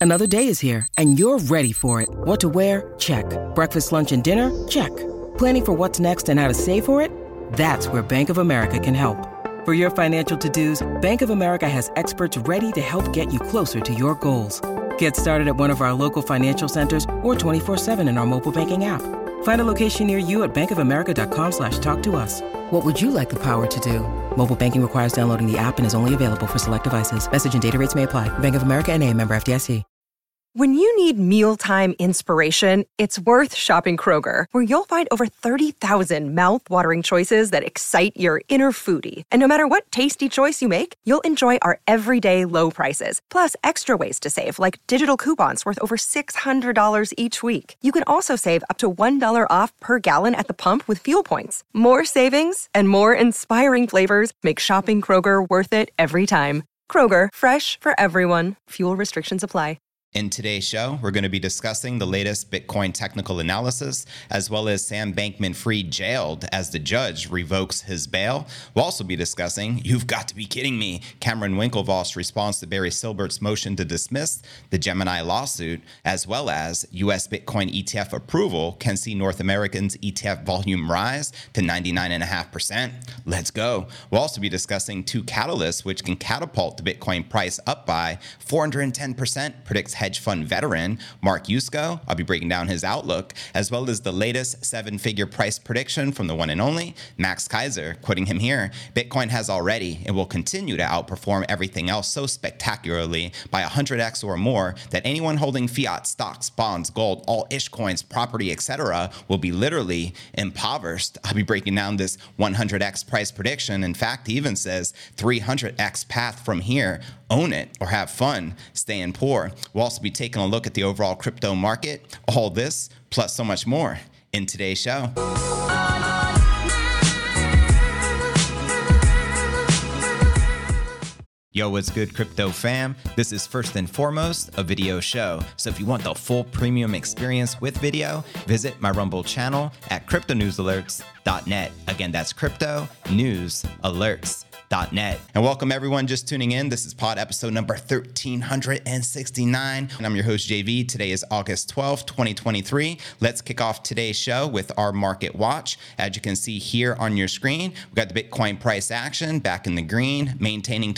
Another day is here, and you're ready for it. What to wear? Check. Breakfast, lunch, and dinner? Check. Planning for what's next and how to save for it? That's where Bank of America can help. For your financial to-dos, Bank of America has experts ready to help get you closer to your goals. Get started at one of our local financial centers or 24/7 in our mobile banking app. Find a location near you at bankofamerica.com/talktous. What would you like the power to do? Mobile banking requires downloading the app and is only available for select devices. Message and data rates may apply. Bank of America N.A., member FDIC. When you need mealtime inspiration, it's worth shopping Kroger, where you'll find over 30,000 mouth-watering choices that excite your inner foodie. And no matter what tasty choice you make, you'll enjoy our everyday low prices, plus extra ways to save, like digital coupons worth over $600 each week. You can also save up to $1 off per gallon at the pump with fuel points. More savings and more inspiring flavors make shopping Kroger worth it every time. Kroger, fresh for everyone. Fuel restrictions apply. In today's show, we're going to be discussing the latest Bitcoin technical analysis, as well as Sam Bankman-Fried jailed as the judge revokes his bail. We'll also be discussing, you've got to be kidding me, Cameron Winklevoss's response to Barry Silbert's motion to dismiss the Gemini lawsuit, as well as U.S. Bitcoin ETF approval can see North Americans' ETF volume rise to 99.5%. Let's go. We'll also be discussing two catalysts which can catapult the Bitcoin price up by 410%, predicts hedge fund veteran Mark Yusko. I'll be breaking down his outlook, as well as the latest seven-figure price prediction from the one and only Max Keiser. Quoting him here, Bitcoin has already and will continue to outperform everything else so spectacularly by 100x or more that anyone holding fiat stocks, bonds, gold, all ish coins, property, etc. will be literally impoverished. I'll be breaking down this 100x price prediction. In fact, he even says 300x path from here. Own it or have fun staying poor. We'll also be taking a look at the overall crypto market. All this plus so much more in today's show. Yo, what's good, crypto fam? This is first and foremost a video show. So if you want the full premium experience with video, visit my Rumble channel at cryptonewsalerts.net. Again, that's cryptonewsalerts.net. And welcome everyone just tuning in. This is pod episode number 1369. And I'm your host, JV. Today is August 12th, 2023. Let's kick off today's show with our market watch. As you can see here on your screen, we got the Bitcoin price action back in the green, maintaining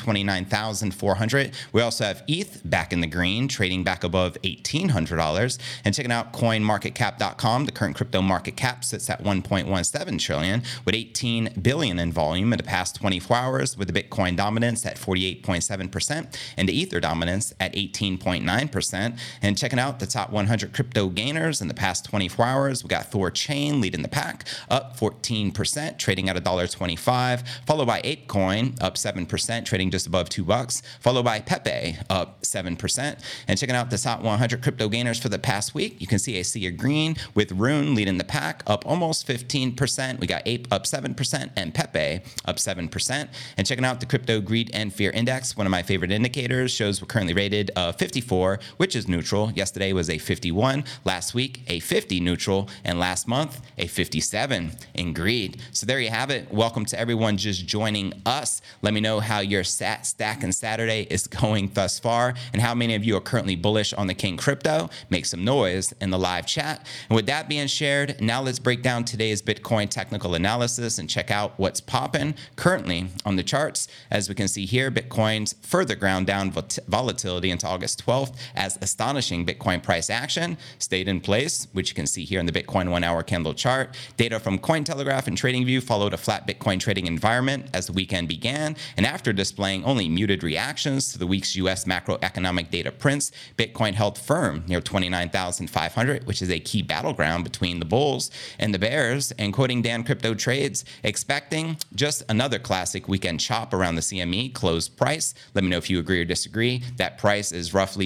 29,400. We also have ETH back in the green, trading back above $1,800. And checking out coinmarketcap.com, the current crypto market cap sits at 1.17 trillion with 18 billion in volume in the past 24 hours. With the Bitcoin dominance at 48.7% and the Ether dominance at 18.9%. And checking out the top 100 crypto gainers in the past 24 hours, we got Thorchain leading the pack, up 14%, trading at $1.25, followed by ApeCoin, up 7%, trading just above $2, followed by Pepe, up 7%. And checking out the top 100 crypto gainers for the past week, you can see a sea of green with Rune leading the pack, up almost 15%. We got Ape up 7% and Pepe up 7%. And checking out the Crypto Greed and Fear Index, one of my favorite indicators, shows we're currently rated 54, which is neutral. Yesterday was a 51, last week a 50 neutral, and last month a 57 in greed. So there you have it. Welcome to everyone just joining us. Let me know how your stack and Saturday is going thus far, and how many of you are currently bullish on the King Crypto. Make some noise in the live chat. And with that being shared, now let's break down today's Bitcoin technical analysis and check out what's popping currently on the charts. As we can see here, Bitcoin's further ground down volatility into August 12th as astonishing Bitcoin price action stayed in place, which you can see here in the Bitcoin 1-hour candle chart. Data from Cointelegraph and TradingView followed a flat Bitcoin trading environment as the weekend began, and after displaying only muted reactions to the week's U.S. macroeconomic data prints, Bitcoin held firm near 29,500, which is a key battleground between the bulls and the bears. And quoting Dan Crypto Trades, expecting just another classic weekend chop around the CME closed price. Let me know if you agree or disagree. That price is roughly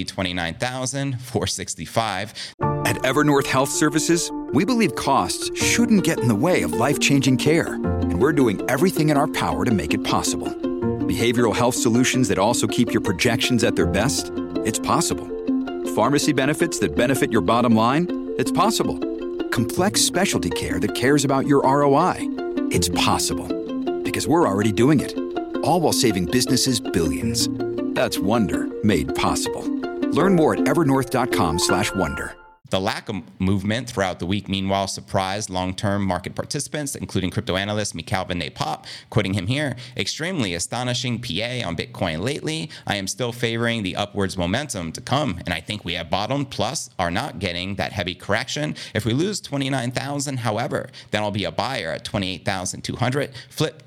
$29,465. At Evernorth Health Services, we believe costs shouldn't get in the way of life-changing care, and we're doing everything in our power to make it possible. Behavioral health solutions that also keep your projections at their best? It's possible. Pharmacy benefits that benefit your bottom line? It's possible. Complex specialty care that cares about your ROI? It's possible. Because we're already doing it. All while saving businesses billions. That's Wonder made possible. Learn more at evernorth.com/wonder. The lack of movement throughout the week, meanwhile, surprised long-term market participants, including crypto analyst Mikhail Van de Poppe, quoting him here, "Extremely astonishing PA on Bitcoin lately. I am still favoring the upwards momentum to come, and I think we have bottomed, plus are not getting that heavy correction. If we lose 29,000, however, then I'll be a buyer at 28,200, flip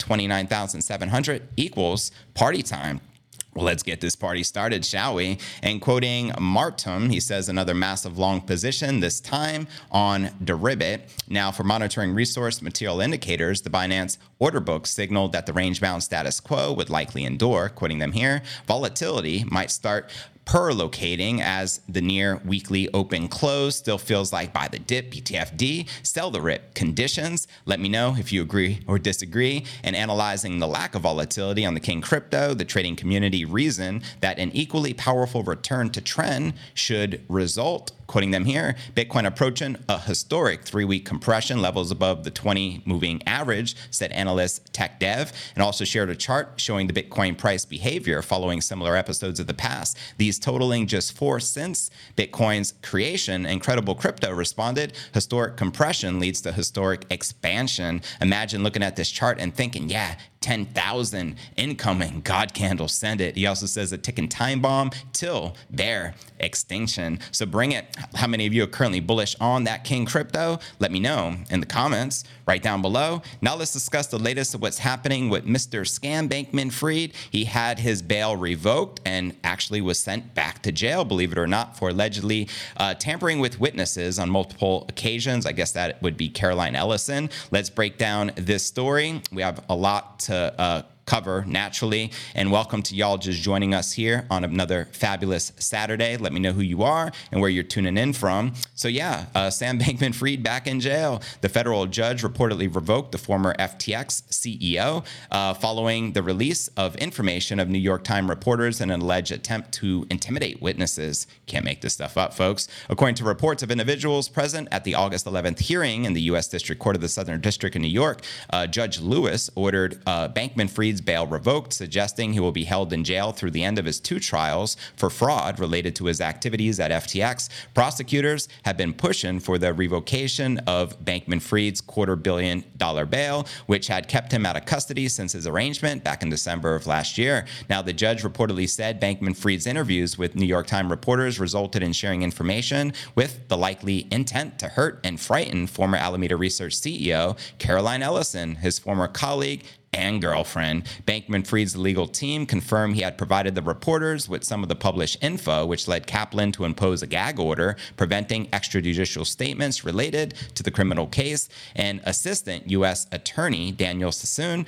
29,700 equals party time." Well, let's get this party started, shall we? And quoting Martum, he says another massive long position, this time on Deribit. Now, for monitoring resource material indicators, the Binance order book signaled that the range-bound status quo would likely endure. Quoting them here, volatility might start perlocating as the near weekly open close still feels like buy the dip, BTFD, sell the rip conditions. Let me know if you agree or disagree. And analyzing the lack of volatility on the King Crypto, the trading community reason that an equally powerful return to trend should result. Quoting them here, Bitcoin approaching a historic 3-week compression, levels above the 20 moving average, said analyst Tech Dev, and also shared a chart showing the Bitcoin price behavior following similar episodes of the past. These totaling just 4 since Bitcoin's creation. Incredible Crypto responded, historic compression leads to historic expansion. Imagine looking at this chart and thinking, yeah, 10,000 incoming, God candle, send it. He also says a ticking time bomb till bear extinction. So bring it. How many of you are currently bullish on that King Crypto? Let me know in the comments right down below. Now let's discuss the latest of what's happening with Mr. Scam Bankman-Fried. He had his bail revoked and actually was sent back to jail, believe it or not, for allegedly tampering with witnesses on multiple occasions. I guess that would be Caroline Ellison. Let's break down this story. We have a lot to cover naturally, and welcome to y'all just joining us here on another fabulous Saturday. Let me know who you are and where you're tuning in from. So yeah, Sam Bankman-Fried back in jail. The federal judge reportedly revoked the former FTX CEO following the release of information of New York Times reporters in an alleged attempt to intimidate witnesses. Can't make this stuff up, folks. According to reports of individuals present at the August 11th hearing in the U.S. District Court of the Southern District in New York, Judge Lewis ordered Bankman-Fried's bail revoked, suggesting he will be held in jail through the end of his 2 trials for fraud related to his activities at FTX. Prosecutors have been pushing for the revocation of Bankman-Fried's $250 million bail, which had kept him out of custody since his arraignment back in December of last year. Now, the judge reportedly said Bankman-Fried's interviews with New York Times reporters resulted in sharing information with the likely intent to hurt and frighten former Alameda Research CEO Caroline Ellison, his former colleague and girlfriend. Bankman-Fried's legal team confirmed he had provided the reporters with some of the published info, which led Kaplan to impose a gag order preventing extrajudicial statements related to the criminal case. And Assistant U.S. Attorney Daniel Sassoon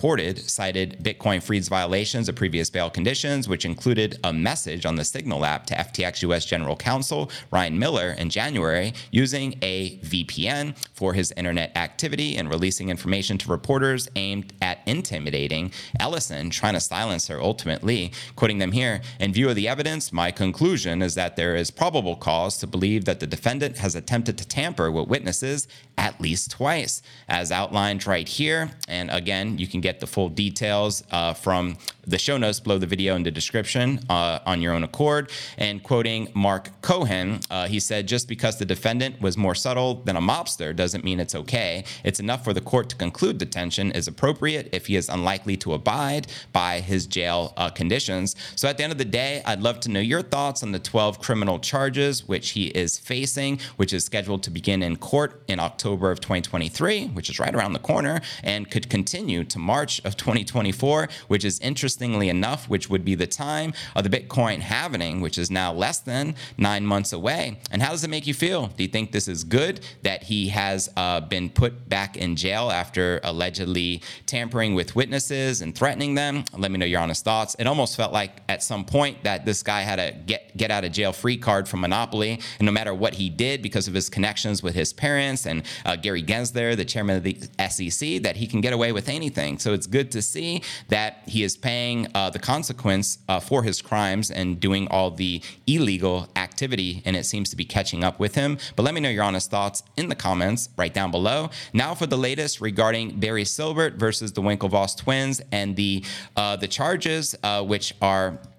cited Bitcoin-Fried's violations of previous bail conditions, which included a message on the Signal app to FTX U.S. General Counsel Ryan Miller in January using a VPN for his internet activity and releasing information to reporters aimed at intimidating Ellison, trying to silence her ultimately. Quoting them here, in view of the evidence, my conclusion is that there is probable cause to believe that the defendant has attempted to tamper with witnesses at least twice, as outlined right here. And again, you can get the full details from the show notes below the video in the description on your own accord. And quoting Mark Cohen, he said, just because the defendant was more subtle than a mobster doesn't mean it's okay. It's enough for the court to conclude detention is appropriate if he is unlikely to abide by his jail conditions. So at the end of the day, I'd love to know your thoughts on the 12 criminal charges which he is facing, which is scheduled to begin in court in October of 2023, which is right around the corner, and could continue to March of 2024, which is interestingly enough, which would be the time of the Bitcoin halving, which is now less than 9 months away. And how does it make you feel? Do you think this is good that he has been put back in jail after allegedly tampering with witnesses and threatening them? Let me know your honest thoughts. It almost felt like at some point that this guy had a get out of jail free card from Monopoly, and no matter what he did, because of his connections with his parents and Gary Gensler, the chairman of the SEC, that he can get away with anything. So it's good to see that he is paying the consequence for his crimes and doing all the illegal activity, and it seems to be catching up with him. But let me know your honest thoughts in the comments right down below. Now for the latest regarding Barry Silbert versus the Winklevoss twins and the charges which are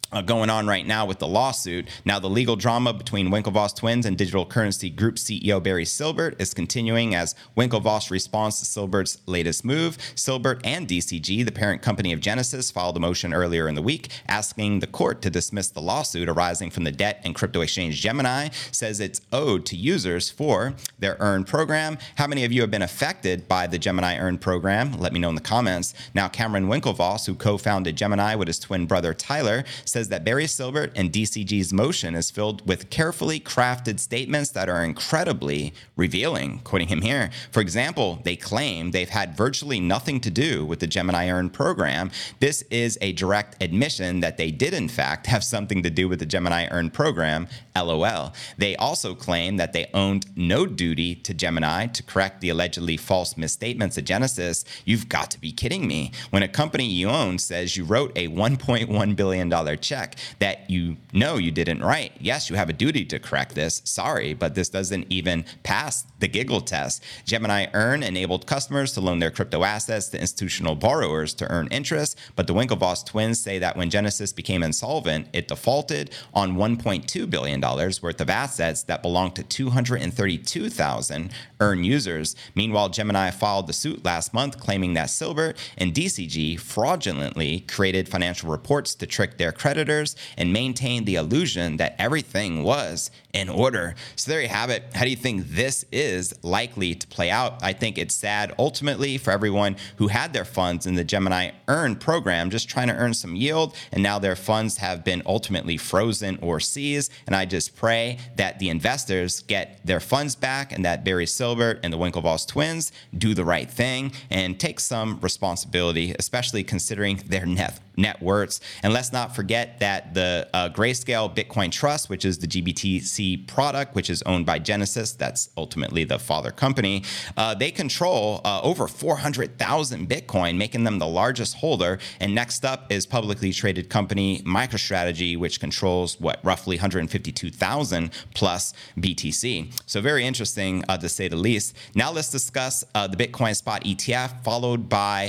going on right now with the lawsuit. Now, the legal drama between Winklevoss Twins and Digital Currency Group CEO Barry Silbert is continuing as Winklevoss responds to Silbert's latest move. Silbert and DCG, the parent company of Genesis, filed a motion earlier in the week asking the court to dismiss the lawsuit arising from the debt and crypto exchange Gemini says it's owed to users for their Earn program. How many of you have been affected by the Gemini Earn program? Let me know in the comments. Now, Cameron Winklevoss, who co-founded Gemini with his twin brother Tyler, says that Barry Silbert and DCG's motion is filled with carefully crafted statements that are incredibly revealing. Quoting him here, for example, they claim they've had virtually nothing to do with the Gemini Earn program. This is a direct admission that they did in fact have something to do with the Gemini Earn program, LOL. They also claim that they owned no duty to Gemini to correct the allegedly false misstatements of Genesis. You've got to be kidding me. When a company you own says you wrote a $1.1 billion check that you know you didn't write, yes, you have a duty to correct this. Sorry, but this doesn't even pass the giggle test. Gemini Earn enabled customers to loan their crypto assets to institutional borrowers to earn interest, but the Winklevoss twins say that when Genesis became insolvent, it defaulted on $1.2 billion worth of assets that belonged to 232,000 Earn users. Meanwhile, Gemini filed the suit last month claiming that Silbert and DCG fraudulently created financial reports to trick their creditors and maintain the illusion that everything was in order. So there you have it. How do you think this is likely to play out? I think it's sad ultimately for everyone who had their funds in the Gemini Earn program just trying to earn some yield, and now their funds have been ultimately frozen or seized. And I just pray that the investors get their funds back and that Barry Silbert and the Winklevoss twins do the right thing and take some responsibility, especially considering their net worths. And let's not forget that the Grayscale Bitcoin Trust, which is the GBTC product, which is owned by Genesis, that's ultimately the father company, they control over 400,000 Bitcoin, making them the largest holder. And next up is publicly traded company MicroStrategy, which controls roughly 152,000 plus BTC. So very interesting to say the least. Now let's discuss the Bitcoin spot ETF, followed by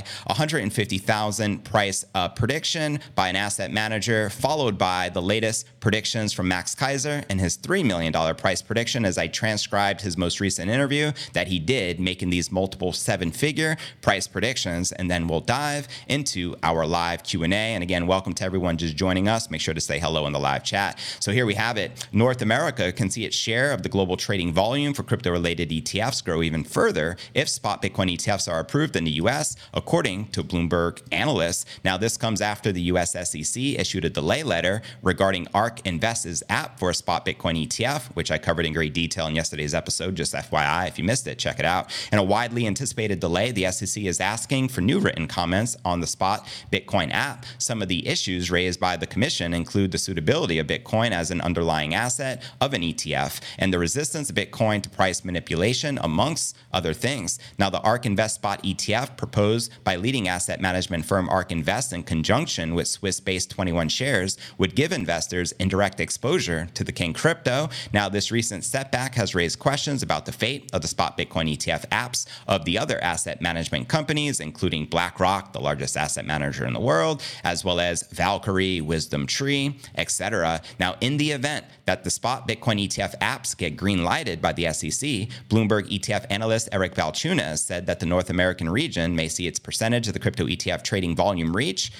150,000 price prediction by an asset manager, followed by the latest predictions from Max Keiser and his $3 million price prediction as I transcribed his most recent interview that he did, making these multiple seven-figure price predictions. And then we'll dive into our live Q&A. And again, welcome to everyone just joining us. Make sure to say hello in the live chat. So here we have it. North America can see its share of the global trading volume for crypto-related ETFs grow even further if spot Bitcoin ETFs are approved in the U.S., according to Bloomberg analysts. Now, this comes after the U.S. SEC issued a delay letter regarding ARK Invest's app for a spot Bitcoin ETF, which I covered in great detail in yesterday's episode. Just FYI, if you missed it, check it out. In a widely anticipated delay, the SEC is asking for new written comments on the spot Bitcoin app. Some of the issues raised by the commission include the suitability of Bitcoin as an underlying asset of an ETF and the resistance of Bitcoin to price manipulation, amongst other things. Now, the ARK Invest spot ETF proposed by leading asset management firm ARK Invest in conjunction with Swiss-based 21 Shares would give investors indirect exposure to the king crypto. Now, this recent setback has raised questions about the fate of the spot Bitcoin ETF apps of the other asset management companies, including BlackRock, the largest asset manager in the world, as well as Valkyrie, WisdomTree, etc. Now, in the event that the spot Bitcoin ETF apps get green-lighted by the SEC, Bloomberg ETF analyst Eric Valchunas said that the North American region may see its percentage of the crypto ETF trading volume reach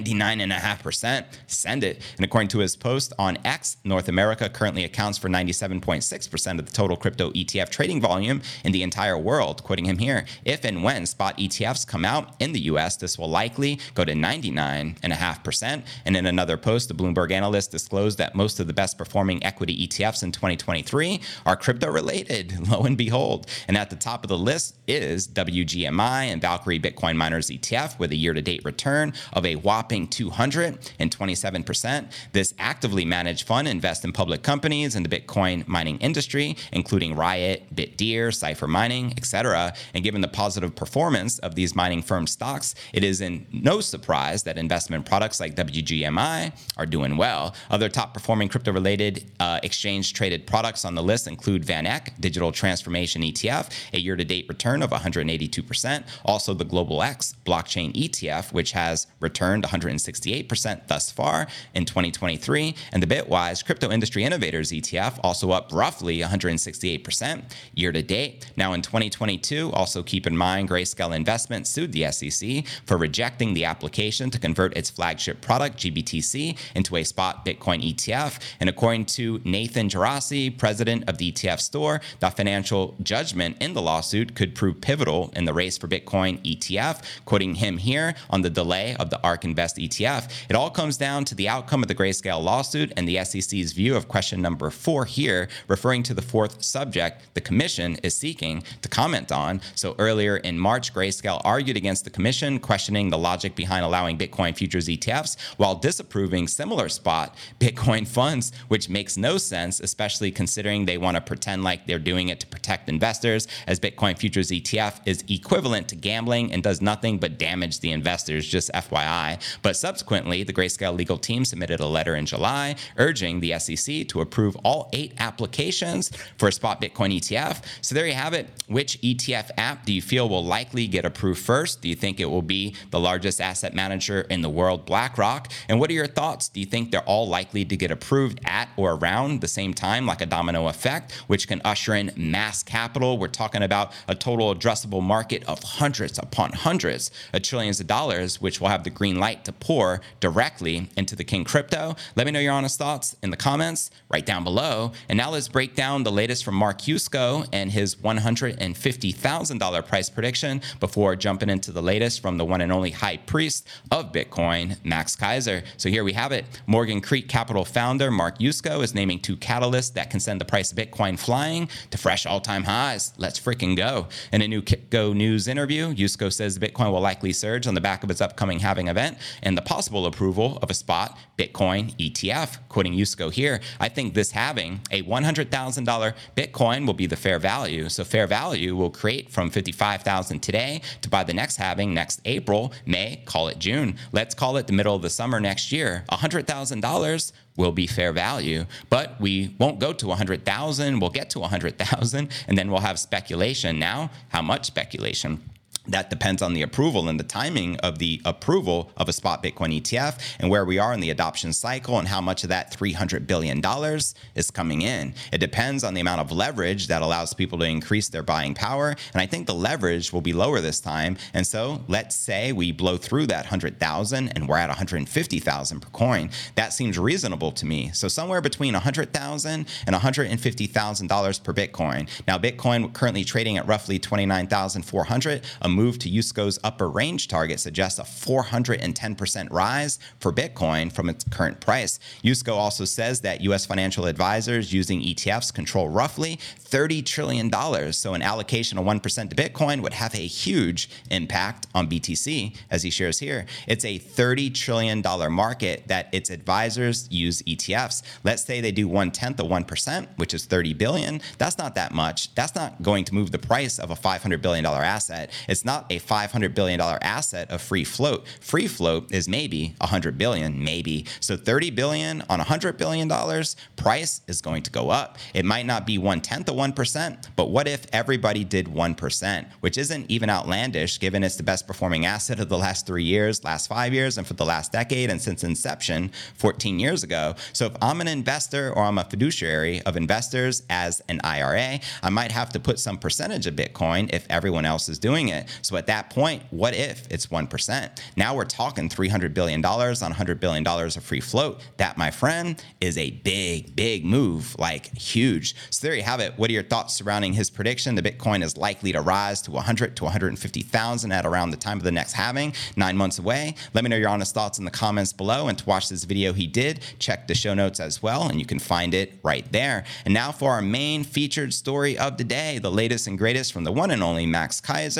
99.5%. Send it. And according to his post on X, North America currently accounts for 97.6% of the total crypto ETF trading volume in the entire world. Quoting him here, if and when spot ETFs come out in the US, this will likely go to 99.5%. And in another post, the Bloomberg analyst disclosed that most of the best performing equity ETFs in 2023 are crypto related, lo and behold. And at the top of the list is WGMI and Valkyrie Bitcoin Miners ETF with a year-to-date return of a whopping 227%. This actively managed fund invests in public companies in the Bitcoin mining industry, including Riot, Bitdeer, Cypher Mining, etc. And given the positive performance of these mining firm stocks, it is in no surprise that investment products like WGMI are doing well. Other top performing crypto-related exchange-traded products on the list include VanEck, Digital Transformation ETF, a year-to-date return of 182%. Also, the Global X Blockchain ETF, which has returned 168% thus far in 2023. And the Bitwise Crypto Industry Innovators ETF, also up roughly 168% year-to-date. Now, in 2022, also keep in mind Grayscale Investments sued the SEC for rejecting the application to convert its flagship product, GBTC, into a spot Bitcoin ETF. And according to Nathan Gerasi, president of the ETF store, the financial judgment in the lawsuit could prove pivotal in the race for Bitcoin ETF. Quoting him here on the delay of the ARK Invest ETF, it all comes down to the outcome of the Grayscale lawsuit and the SEC's view of question number 4 here, referring to the fourth subject the commission is seeking to comment on. So earlier in March, Grayscale argued against the commission, questioning the logic behind allowing Bitcoin futures ETFs while disapproving similar spot Bitcoin funds, which makes no sense, especially considering they want to pretend like they're doing it to protect investors, as Bitcoin futures ETF is equivalent to gambling and does nothing but damage the investors, just FYI. But subsequently, the Grayscale legal team submitted a letter in July urging the SEC to approve all 8 applications for a spot Bitcoin ETF. So there you have it. Which ETF app do you feel will likely get approved first? Do you think it will be the largest asset manager in the world, BlackRock? And what are your thoughts? Do you think they're all likely to get approved at or around the same time, like a domino effect, which can usher in mass capital? We're talking about a total addressable market of hundreds upon hundreds of trillions of dollars, which will have the green light to pour directly into the King Crypto. Let me know your honest thoughts in the comments right down below. And now let's break down the latest from Mark Yusko and his $150,000 price prediction before jumping into the latest from the one and only high priest of Bitcoin, Max Keiser. So here we have it. Morgan Creek Capital founder Mark Yusko is naming 2 catalysts that can send the price of Bitcoin flying to fresh all-time highs. Let's freaking go. In a new Kitco News interview, Yusko says Bitcoin will likely surge on the back of its upcoming halving event and the possible approval of a spot Bitcoin ETF. Quoting Yusko here, I think this halving, a $100,000 Bitcoin will be the fair value. So fair value will create from $55,000 today to by the next halving next April, May, call it June. Let's call it the middle of the summer next year. $100,000 will be fair value, but we won't go to 100,000. We'll get to 100,000 and then we'll have speculation. Now, how much speculation? That depends on the approval and the timing of the approval of a spot Bitcoin ETF and where we are in the adoption cycle and how much of that $300 billion is coming in. It depends on the amount of leverage that allows people to increase their buying power. And I think the leverage will be lower this time. And so let's say we blow through that 100,000 and we're at 150,000 per coin. That seems reasonable to me. So somewhere between 100,000 and $150,000 per Bitcoin. Now, Bitcoin currently trading at roughly 29,400. A move to Yusko's upper range target suggests a 410% rise for Bitcoin from its current price. Yusko also says that U.S. financial advisors using ETFs control roughly $30 trillion. So an allocation of 1% to Bitcoin would have a huge impact on BTC, as he shares here. It's a $30 trillion market that its advisors use ETFs. Let's say they do 1/10 of 1%, which is $30 billion. That's not that much. That's not going to move the price of a $500 billion asset. It's not a $500 billion asset of free float. Free float is maybe $100 billion, maybe. So $30 billion on $100 billion, price is going to go up. It might not be 1/10 of 1%, but what if everybody did 1%, which isn't even outlandish given it's the best performing asset of the last 3 years, last 5 years, and for the last decade, and since inception 14 years ago. So if I'm an investor or I'm a fiduciary of investors as an IRA, I might have to put some percentage of Bitcoin if everyone else is doing it. So at that point, what if it's 1%? Now we're talking $300 billion on $100 billion of free float. That, my friend, is a big, big move, like huge. So there you have it. What are your thoughts surrounding his prediction? The Bitcoin is likely to rise to 100 to 150,000 at around the time of the next halving, 9 months away. Let me know your honest thoughts in the comments below. And to watch this video he did, check the show notes as well, and you can find it right there. And now for our main featured story of the day, the latest and greatest from the one and only Max Keiser. The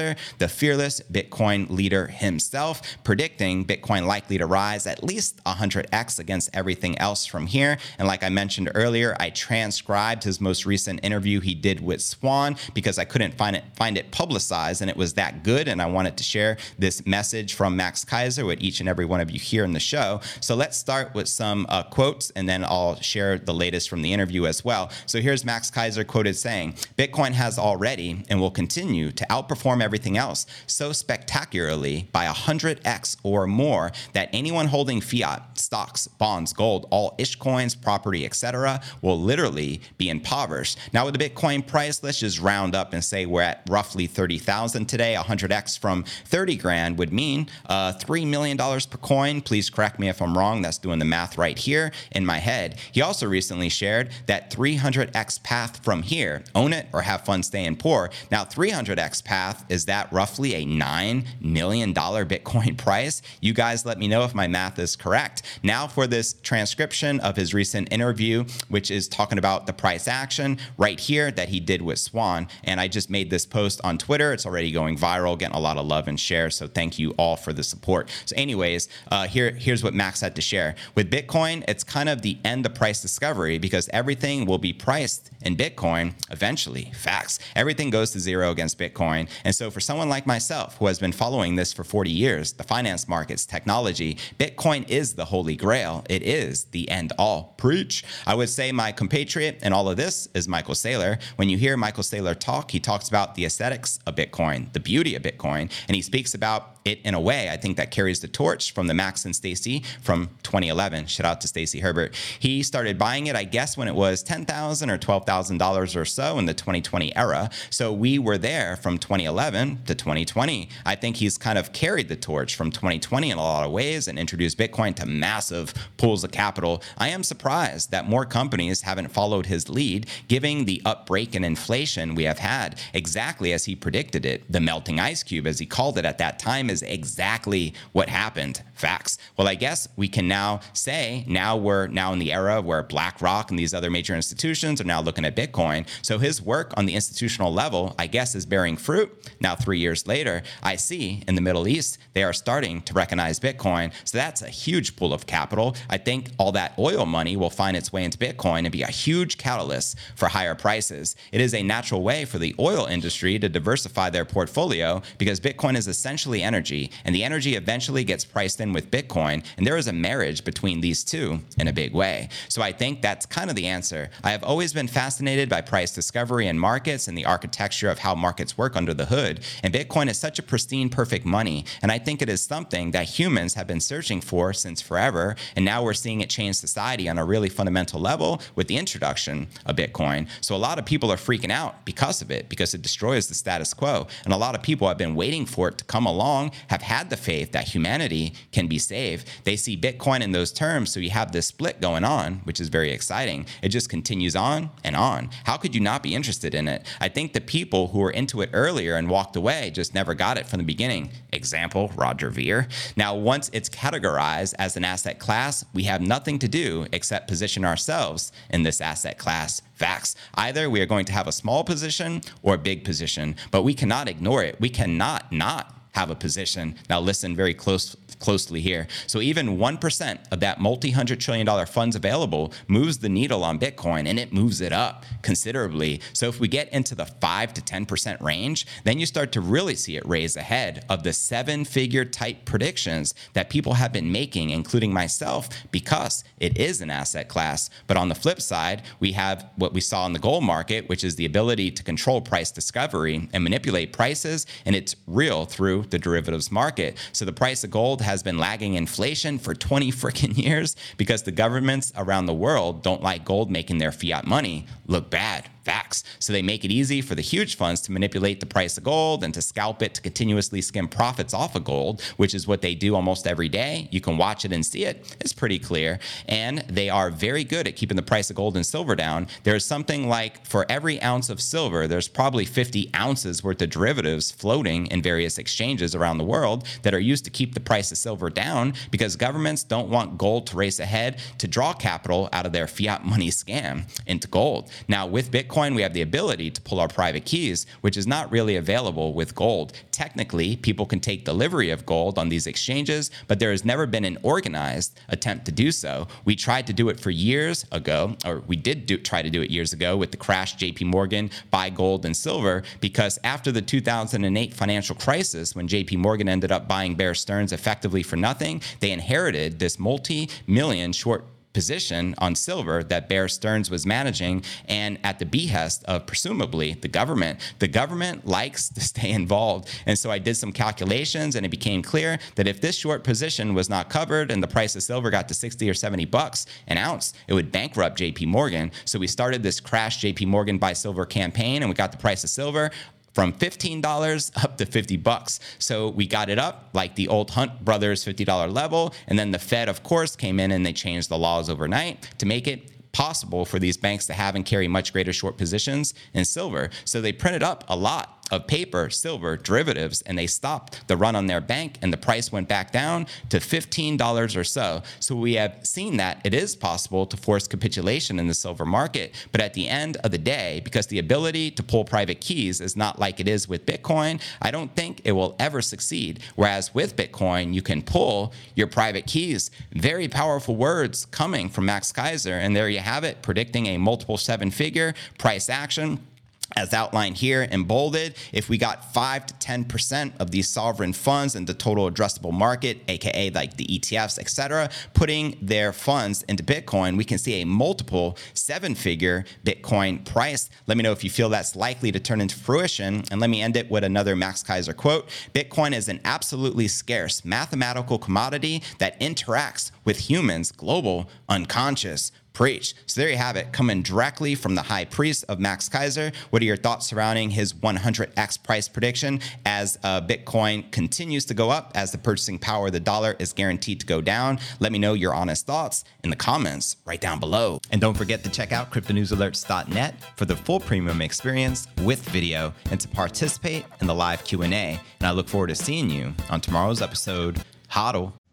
the fearless Bitcoin leader himself, predicting Bitcoin likely to rise at least 100x against everything else from here. And like I mentioned earlier, I transcribed his most recent interview he did with Swan because I couldn't find it publicized, and it was that good, and I wanted to share this message from Max Keiser with each and every one of you here in the show. So let's start with some quotes, and then I'll share the latest from the interview as well. So here's Max Keiser quoted saying, "Bitcoin has already and will continue to outperform everything else so spectacularly by 100x or more that anyone holding fiat, stocks, bonds, gold, all ish coins, property, etc. will literally be impoverished." Now with the Bitcoin price, let's just round up and say we're at roughly 30,000 today. 100x from 30 grand would mean $3 million per coin. Please correct me if I'm wrong. That's doing the math right here in my head. He also recently shared that 300x path from here, own it or have fun staying poor. Now 300x path, is that roughly a $9 million Bitcoin price? You guys let me know if my math is correct. Now for this transcription of his recent interview, which is talking about the price action right here that he did with Swan. And I just made this post on Twitter. It's already going viral, getting a lot of love and shares. So thank you all for the support. So anyways, here's what Max had to share. With Bitcoin, it's kind of the end of price discovery because everything will be priced in Bitcoin eventually. Facts. Everything goes to zero against Bitcoin. And so for someone like myself who has been following this for 40 years, the finance markets, technology, Bitcoin is the holy grail. It is the end all. Preach. I would say my compatriot in all of this is Michael Saylor. When you hear Michael Saylor talk, he talks about the aesthetics of Bitcoin, the beauty of Bitcoin, and he speaks about it in a way, I think, that carries the torch from the Max and Stacy from 2011. Shout out to Stacy Herbert. He started buying it, I guess, when it was $10,000 or $12,000 or so in the 2020 era. So we were there from 2011 to 2020. I think he's kind of carried the torch from 2020 in a lot of ways and introduced Bitcoin to massive pools of capital. I am surprised that more companies haven't followed his lead, giving the upbreak in inflation we have had exactly as he predicted it. The melting ice cube, as he called it at that time, is exactly what happened. Facts. Well, I guess we can now say we're in the era where BlackRock and these other major institutions are now looking at Bitcoin. So his work on the institutional level, I guess, is bearing fruit. Now, 3 years later, I see in the Middle East, they are starting to recognize Bitcoin. So that's a huge pool of capital. I think all that oil money will find its way into Bitcoin and be a huge catalyst for higher prices. It is a natural way for the oil industry to diversify their portfolio because Bitcoin is essentially energy, and the energy eventually gets priced in with Bitcoin, and there is a marriage between these two in a big way. So I think that's kind of the answer. I have always been fascinated by price discovery in markets and the architecture of how markets work under the hood, and Bitcoin is such a pristine, perfect money, and I think it is something that humans have been searching for since forever, and now we're seeing it change society on a really fundamental level with the introduction of Bitcoin. So a lot of people are freaking out because of it, because it destroys the status quo, and a lot of people have been waiting for it to come along, have had the faith that humanity can be saved. They see Bitcoin in those terms, so you have this split going on, which is very exciting. It just continues on and on. How could you not be interested in it? I think the people who were into it earlier and walked away just never got it from the beginning. Example, Roger Ver. Now, once it's categorized as an asset class, we have nothing to do except position ourselves in this asset class. Facts. Either we are going to have a small position or a big position, but we cannot ignore it. We cannot not have a position. Now listen very closely here. So even 1% of that multi-$100 trillion funds available moves the needle on Bitcoin, and it moves it up considerably. So if we get into the 5 to 10% range, then you start to really see it raise ahead of the 7-figure type predictions that people have been making, including myself, because it is an asset class. But on the flip side, we have what we saw in the gold market, which is the ability to control price discovery and manipulate prices, and it's real through the derivatives market. So the price of gold has been lagging inflation for 20 freaking years because the governments around the world don't like gold making their fiat money look bad. Facts. So they make it easy for the huge funds to manipulate the price of gold and to scalp it to continuously skim profits off of gold, which is what they do almost every day. You can watch it and see it. It's pretty clear. And they are very good at keeping the price of gold and silver down. There's something like for every ounce of silver, there's probably 50 ounces worth of derivatives floating in various exchanges around the world that are used to keep the price of silver down because governments don't want gold to race ahead to draw capital out of their fiat money scam into gold. Now with Bitcoin, Bitcoin, we have the ability to pull our private keys, which is not really available with gold. Technically, people can take delivery of gold on these exchanges, but there has never been an organized attempt to do so. We tried to do it for years ago, or we did try to do it years ago with the crash JP Morgan, buy gold and silver, because after the 2008 financial crisis, when JP Morgan ended up buying Bear Stearns effectively for nothing, they inherited this multi-million short position on silver that Bear Stearns was managing, and at the behest of presumably the government. The government likes to stay involved. And so I did some calculations, and it became clear that if this short position was not covered and the price of silver got to 60 or 70 bucks an ounce, it would bankrupt JP Morgan. So we started this crash JP Morgan buy silver campaign, and we got the price of silver from $15 up to 50 bucks. So we got it up like the old Hunt Brothers $50 level. And then the Fed, of course, came in and they changed the laws overnight to make it possible for these banks to have and carry much greater short positions in silver. So they printed up a lot of paper, silver, derivatives, and they stopped the run on their bank, and the price went back down to $15 or so. So we have seen that it is possible to force capitulation in the silver market. But at the end of the day, because the ability to pull private keys is not like it is with Bitcoin, I don't think it will ever succeed. Whereas with Bitcoin, you can pull your private keys. Very powerful words coming from Max Keiser. And there you have it, predicting a multiple seven-figure price action. As outlined here and bolded, if we got 5 to 10% of these sovereign funds in the total addressable market, aka like the ETFs, etc., putting their funds into Bitcoin, we can see a multiple seven-figure Bitcoin price. Let me know if you feel that's likely to turn into fruition. And let me end it with another Max Keiser quote. Bitcoin is an absolutely scarce mathematical commodity that interacts with humans' global unconscious. Preach. So there you have it, coming directly from the high priest of Max Keiser. What are your thoughts surrounding his 100x price prediction as Bitcoin continues to go up, as the purchasing power of the dollar is guaranteed to go down? Let me know your honest thoughts in the comments right down below. And don't forget to check out cryptonewsalerts.net for the full premium experience with video and to participate in the live Q&A. And I look forward to seeing you on tomorrow's episode. Hodl.